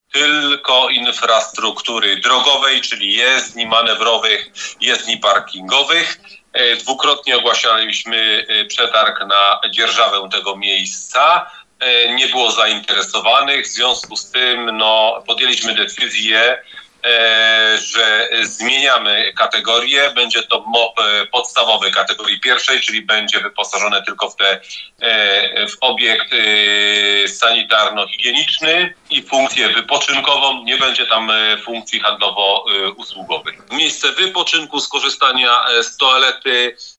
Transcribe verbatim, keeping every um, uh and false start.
tylko infrastruktury drogowej, czyli jezdni manewrowych, jezdni parkingowych. Dwukrotnie ogłaszaliśmy przetarg na dzierżawę tego miejsca. Nie było zainteresowanych, w związku z tym no, podjęliśmy decyzję, że zmieniamy kategorię. Będzie to M O P podstawowy kategorii pierwszej, czyli będzie wyposażone tylko w, te, w obiekt sanitarno-higieniczny i funkcję wypoczynkową. Nie będzie tam funkcji handlowo-usługowej. Miejsce wypoczynku, skorzystania z toalety,